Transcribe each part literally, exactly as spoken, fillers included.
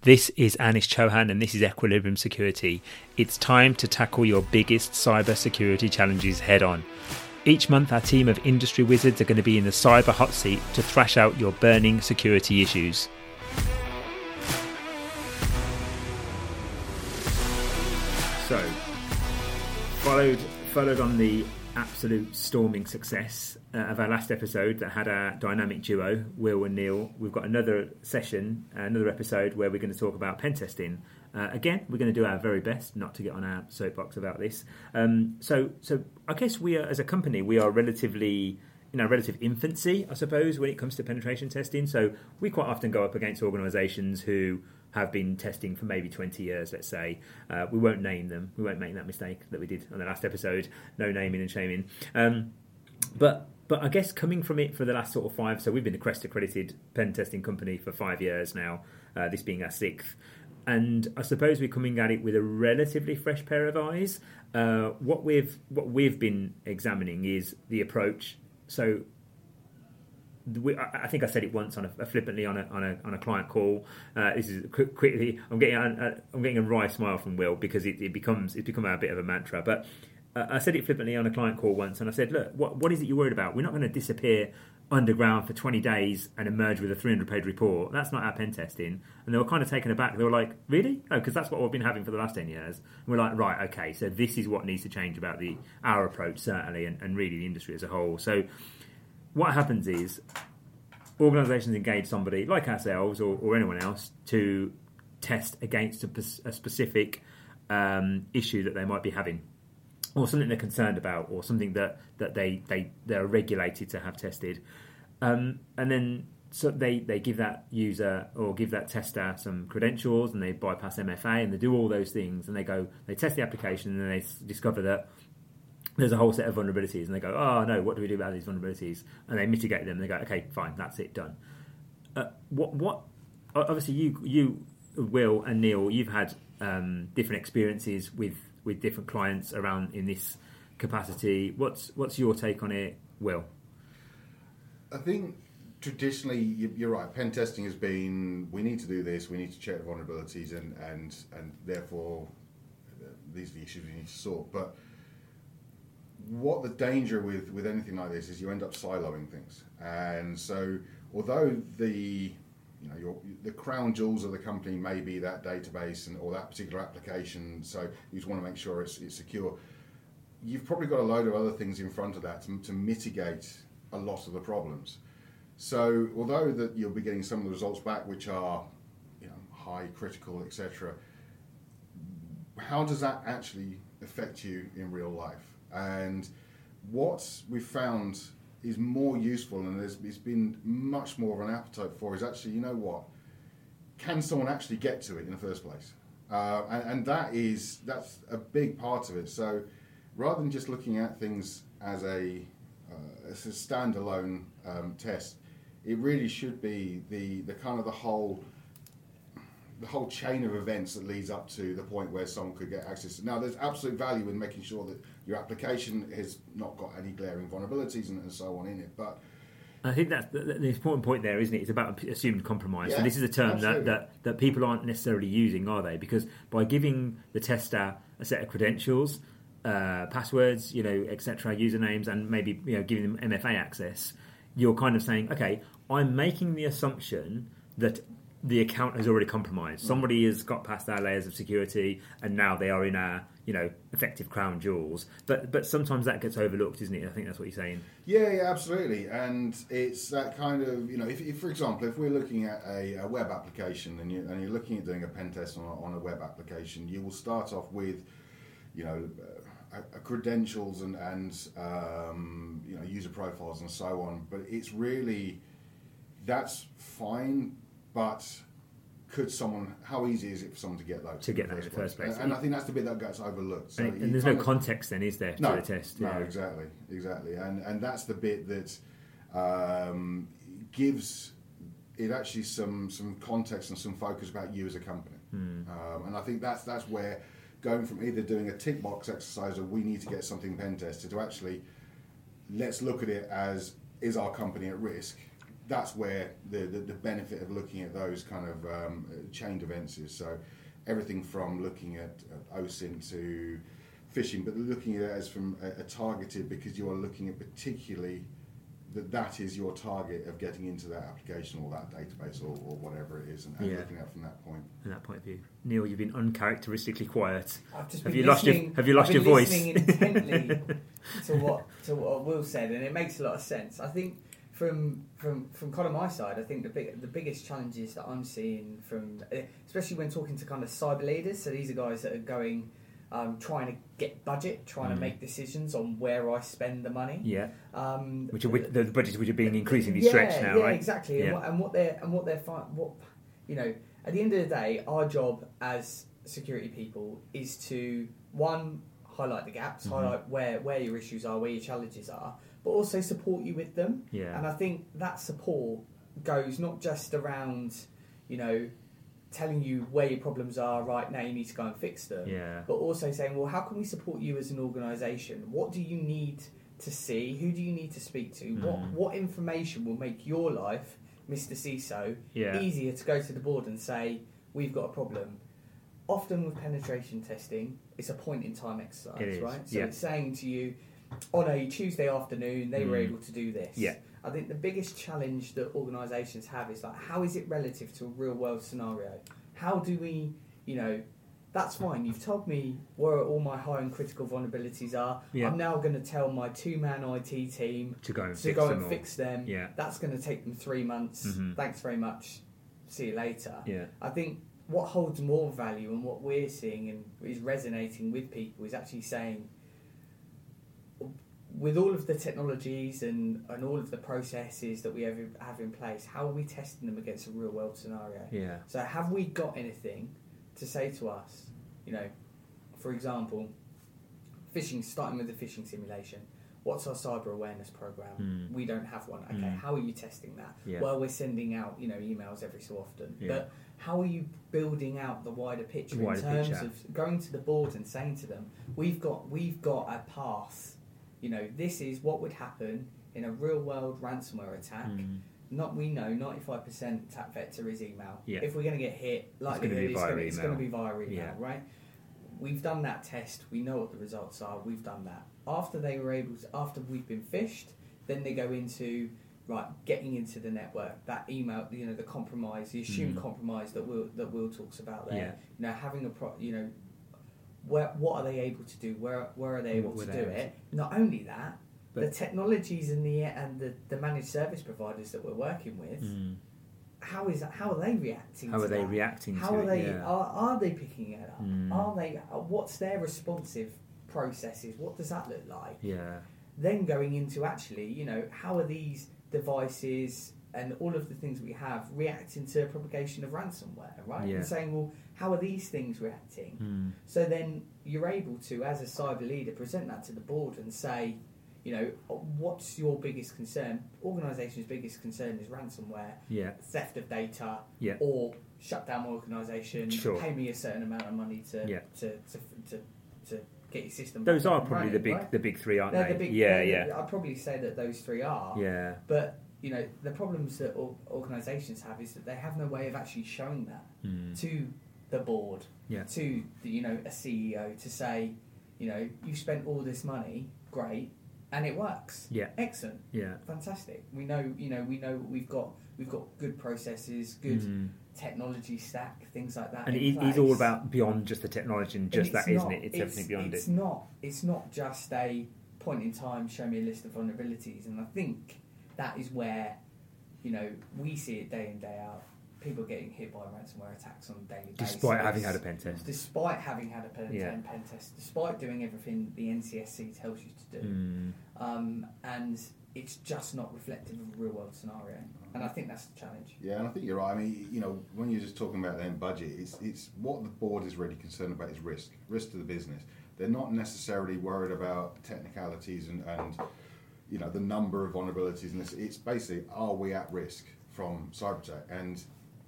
This is Anish Chauhan and this is Equilibrium Security. It's time to tackle your biggest cyber security challenges head on. Each month our team of industry wizards are going to be in the cyber hot seat to thrash out your burning security issues. So, followed, followed on the absolute storming success uh, of our last episode that had our dynamic duo, Will and Neil. We've got another session, uh, another episode where we're going to talk about pen testing. Uh, again, we're going to do our very best not to get on our soapbox about this. Um, so, so I guess we are, as a company, we are relatively in our relative infancy, I suppose, when it comes to penetration testing. So we quite often go up against organisations who have been testing for maybe twenty years, let's say. Uh, we won't name them. We won't make that mistake that we did on the last episode. No naming and shaming. Um, but but I guess coming from it for the last sort of five, so we've been a CREST accredited pen testing company for five years now, uh, this being our sixth. And I suppose we're coming at it with a relatively fresh pair of eyes. Uh, what we've what we've been examining is the approach. So We, I think I said it once on a, flippantly on a on a on a client call. Uh, this is quick, quickly. I'm getting a, I'm getting a wry smile from Will because it, it becomes it's become a bit of a mantra. But uh, I said it flippantly on a client call once, and I said, "Look, what what is it you're worried about? We're not going to disappear underground for twenty days and emerge with a three hundred page report. That's not our pen testing." And they were kind of taken aback. They were like, "Really? Oh, because that's what we've been having for the last ten years." And we're like, "Right, okay. So this is what needs to change about the our approach, certainly, and, and really the industry as a whole." So what happens is, organisations engage somebody like ourselves or, or anyone else to test against a, a specific um, issue that they might be having, or something they're concerned about, or something that, that they, they, they're regulated to have tested. Um, and then so they, they give that user or give that tester some credentials, and they bypass M F A, and they do all those things, and they go, they test the application, and then they discover that there's a whole set of vulnerabilities, and they go, oh no, what do we do about these vulnerabilities? And they mitigate them, and they go, okay, fine, that's it, done. Uh, what, what, obviously you, you, Will and Neil, you've had um, different experiences with, with different clients around in this capacity. What's, what's your take on it, Will? I think traditionally, you're right, pen testing has been, we need to do this, we need to check the vulnerabilities, and, and, and therefore these are the issues we need to sort. But what the danger with, with anything like this is you end up siloing things. And so although the you know your, the crown jewels of the company may be that database and or that particular application, so you just want to make sure it's, it's secure, you've probably got a load of other things in front of that to, to mitigate a lot of the problems. So although that you'll be getting some of the results back which are you know high, critical, et cetera, how does that actually affect you in real life? And what we've found is more useful, and there's it's been much more of an appetite for, is actually, you know what, can someone actually get to it in the first place? Uh, and, and that is that's a big part of it. So rather than just looking at things as a uh, as a standalone um, test, it really should be the the kind of the whole. the whole chain of events that leads up to the point where someone could get access. Now, there's absolute value in making sure that your application has not got any glaring vulnerabilities and, and so on in it, but I think that's the, the important point there, isn't it? It's about assumed compromise. Yeah, so this is a term that, absolutely. that, that people aren't necessarily using, are they? Because by giving the tester a set of credentials, uh, passwords, you know, et cetera, usernames, and maybe you know giving them M F A access, you're kind of saying, okay, I'm making the assumption that the account has already compromised. Somebody has got past our layers of security, and now they are in our, you know, effective crown jewels. But but sometimes that gets overlooked, isn't it? I think that's what you're saying. Yeah, yeah, absolutely. And it's that kind of, you know, if, if for example, if we're looking at a, a web application and, you, and you're looking at doing a pen test on a, on a web application, you will start off with, you know, uh, a, a credentials and, and um, you know, user profiles and so on. But it's really, that's fine. But could someone? How easy is it for someone to get those? To get that in the first place, and, and I think that's the bit that gets overlooked. So and, and there's no context then, is there, to no, the test? No, yeah. exactly, exactly, and and that's the bit that um, gives it actually some some context and some focus about you as a company. Hmm. Um, and I think that's that's where going from either doing a tick box exercise or we need to get something pen tested to actually let's look at it as, is our company at risk? that's where the, the, the benefit of looking at those kind of um, chained events is. So everything from looking at, at O S I N T to phishing, but looking at it as from a, a targeted, because you are looking at particularly that that is your target of getting into that application or that database or, or whatever it is, and, and Yeah. looking at it from that point. From that point of view, Neil, you've been uncharacteristically quiet. I've just Have been you lost your listening- Have you lost I've your been voice? listening intently to what to what Will said, and it makes a lot of sense. I think from from from kind of my side, I think the big the biggest challenges that I'm seeing from, especially when talking to kind of cyber leaders. So these are guys that are going. Um, trying to get budget, trying Mm. to make decisions on where I spend the money. Yeah, Um, which are with, the budgets which are being increasingly yeah, stretched now, yeah, right? exactly. Yeah. And, what, and what they're and what they're fi- what you know. At the end of the day, our job as security people is to one highlight the gaps, Mhm. highlight where where your issues are, where your challenges are, but also support you with them. Yeah. And I think that support goes not just around, you know, telling you where your problems are right now, you need to go and fix them. Yeah. But also saying, well, how can we support you as an organisation? What do you need to see? Who do you need to speak to? What Mm. what information will make your life, Mister C I S O, Yeah. easier to go to the board and say, we've got a problem? Often with penetration testing, it's a point in time exercise, It is, right? So yeah. it's saying to you, on a Tuesday afternoon, they were Mm. able to do this. Yeah. I think the biggest challenge that organisations have is like, how is it relative to a real world scenario? How do we, you know, that's fine. You've told me where all my high and critical vulnerabilities are. Yeah. I'm now going to tell my two-man I T team To go and to fix go them and all. fix them. Yeah. That's going to take them three months. Mhm. Thanks very much. See you later. Yeah. I think what holds more value and what we're seeing and is resonating with people is actually saying, with all of the technologies and, and all of the processes that we have, have in place, how are we testing them against a real world scenario? Yeah. So have we got anything to say to us, you know, for example, phishing, starting with the phishing simulation, what's our cyber awareness program? Mm. We don't have one. Okay, Mm. how are you testing that? Yeah. Well, we're sending out, you know, emails every so often. Yeah. But how are you building out the wider picture Wider in terms picture. of going to the board and saying to them, we've got we've got a path, you know, this is what would happen in a real world ransomware attack. Mm. Not we know ninety-five percent attack vector is email. Yeah. If we're going to get hit, gonna likelihood be it's via going to, it's email. going to be via email, Yeah. right? We've done that test. We know what the results are. We've done that. After they were able to, after we've been phished, then they go into right getting into the network. That email, you know, the compromise, the assumed Mm. compromise that Will that Will talks about there. Yeah. You know, having a pro, you know, where what are they able to do? Where where are they able What to were do they able it? Not only that, But- the technologies and the and the, the managed service providers that we're working with. Mm. How is that? How are they reacting? How to are they that? reacting How to are it? they? Yeah. Are, are they picking it up? Mm. Are they? uh, What's their responsive processes? What does that look like? Yeah. Then going into actually, you know, how are these devices and all of the things we have reacting to propagation of ransomware, right? Yeah. And saying, well, how are these things reacting? Mm. So then you're able to, as a cyber leader, present that to the board and say, you know, what's your biggest concern? Organisation's biggest concern is ransomware, Yeah. theft of data, Yeah. or shut down my organisation, Sure. pay me a certain amount of money to Yeah. to, to, to, to get your system. Those back are up and probably the running, big right? the big three, aren't They're they? the big, yeah, they're- yeah, I'd probably say that those three are. yeah. But you know, the problems that or- organisations have is that they have no way of actually showing that Mm. to the board, Yeah. to the, you know a C E O to say, you know, you spent all this money, great, and it works. Yeah. Excellent. Yeah. Fantastic. We know, you know, we know we've got we've got good processes, good Mm. technology stack, things like that. And in it, place. it's all about beyond just the technology and just And that, it's isn't not- it? It's, everything beyond it's it. not. It's not just a point in time. Show me a list of vulnerabilities, and I think that is where, you know, we see it day in day out. People getting hit by ransomware attacks on a daily basis, Despite having had a pen test. despite having had a pen, Yeah. pen test, despite doing everything the N C S C tells you to do, Mm. um, and it's just not reflective of a real world scenario. And I think that's the challenge. Yeah, and I think you're right. I mean, you know, when you're just talking about then budget, it's it's what the board is really concerned about is risk, risk to the business. They're not necessarily worried about technicalities and, and you know the number of vulnerabilities. And this, it's basically, are we at risk from cyber attack? And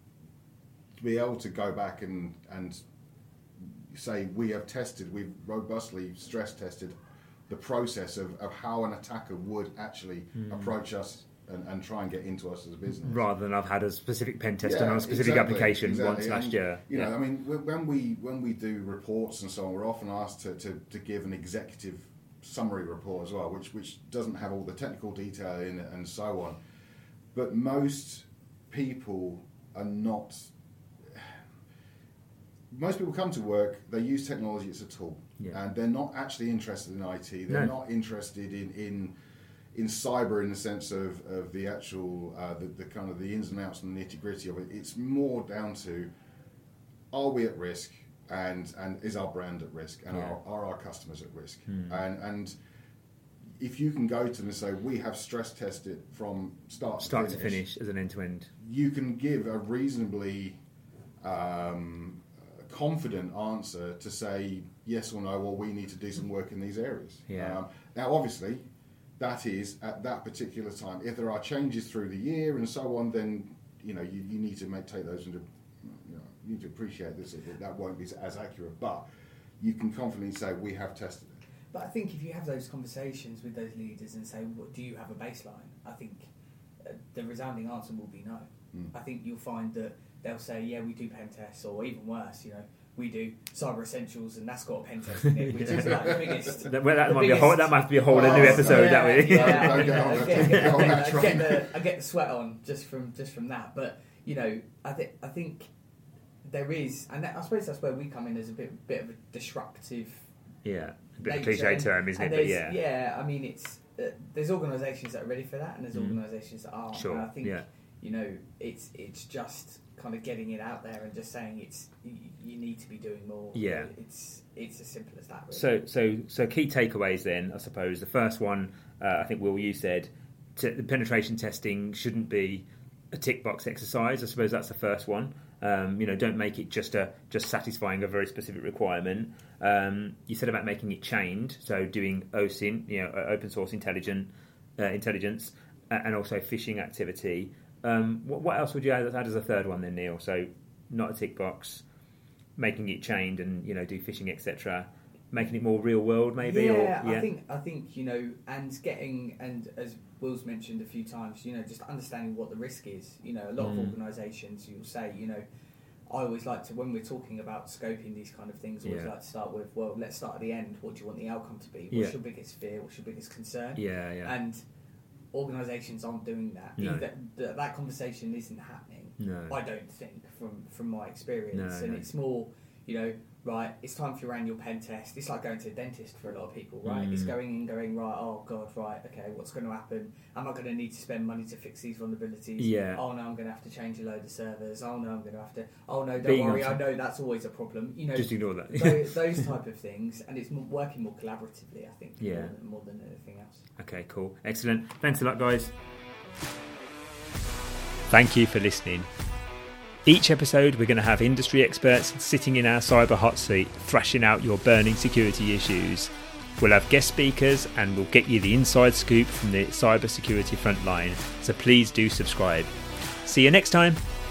to be able to go back and and say we have tested, we've robustly stress tested the process of, of how an attacker would actually Mm. approach us and, and try and get into us as a business. Rather than I've had a specific pen test Yeah, on a specific exactly, application exactly. once last And, year. You know, yeah. I mean, when we when we do reports and so on, we're often asked to, to, to give an executive summary report as well, which which doesn't have all the technical detail in it and so on. But most people are not. Most people come to work, they use technology as a tool, Yeah. and they're not actually interested in I T. They're No. not interested in, in in cyber in the sense of, of the actual, uh, the, the kind of the ins and outs and the nitty gritty of it. It's more down to, are we at risk, and and is our brand at risk, and Yeah. are, are our customers at risk? Hmm. And and if you can go to them and say, we have stress tested from start, Start to to finish, finish as an end-to-end. you can give a reasonably um, confident answer to say yes or no, well, we need to do some work in these areas. Yeah. Um, now, obviously, that is at that particular time. If there are changes through the year and so on, then you know you, you need to make take those into you know you need to appreciate this. That that won't be as accurate, but you can confidently say we have tested it. But I think if you have those conversations with those leaders and say, well, do you have a baseline? I think uh, the resounding answer will be no. Mm. I think you'll find that they'll say, yeah, we do pen tests, or even worse, you know, we do Cyber Essentials, and that's got a pen test in it, which is like the biggest. That, well, that, the might be a whole, biggest- that must be a whole Oh, new episode. yeah, that way. yeah, Don't get on I that- get- get on I that get train. the I get the sweat on just from just from that. But you know, I think I think there is, and that, I suppose that's where we come in as a bit bit of a disruptive. yeah, a bit of a nature. cliche term, isn't And it? But there's- yeah, yeah. I mean, it's uh, there's organisations that are ready for that, and there's Mm. organisations that aren't. Sure, And I think yeah. you know, it's it's just kind of getting it out there and just saying it's you, you need to be doing more. Yeah. it's it's as simple as that. Really. So, so, so key takeaways then, I suppose. The first one, uh, I think, Will, you said t- the penetration testing shouldn't be a tick box exercise. I suppose that's the first one. Um, you know, don't make it just a just satisfying a very specific requirement. Um, you said about making it chained, so doing O S I N, you know, open source intelligent uh, intelligence, uh, and also phishing activity. Um, what, what else would you add, add as a third one then, Neil? So, not a tick box, making it chained, and you know, do phishing, et cetera. Making it more real world, maybe. Yeah, or, yeah, I think I think you know, and getting and as Will's mentioned a few times, you know, just understanding what the risk is. You know, a lot Mm. of organisations, you'll say, you know, I always like to, when we're talking about scoping these kind of things, I always Yeah. like to start with, well, let's start at the end. What do you want the outcome to be? What's Yeah. your biggest fear? What's your biggest concern? yeah, yeah. And organisations aren't doing that. No. Either, that, that conversation isn't happening. No. I don't think from from my experience, No, and no. it's more, you know, right. It's time for your annual pen test. It's like going to a dentist for a lot of people, right? Mm. It's going in, going right. Oh God, right. Okay, what's going to happen? Am I going to need to spend money to fix these vulnerabilities? Yeah. Oh no, I'm going to have to change a load of servers. Oh no, I'm going to have to. Oh no, don't Being worry. on I know that's always a problem. You know, Just ignore that. those, those type of things, and it's more, working more collaboratively. I think. Yeah. More than, more than anything else. Okay, cool. Excellent. Thanks a lot, guys. Thank you for listening. Each episode, we're going to have industry experts sitting in our cyber hot seat, thrashing out your burning security issues. We'll have guest speakers, and we'll get you the inside scoop from the cyber security front line. So please do subscribe. See you next time.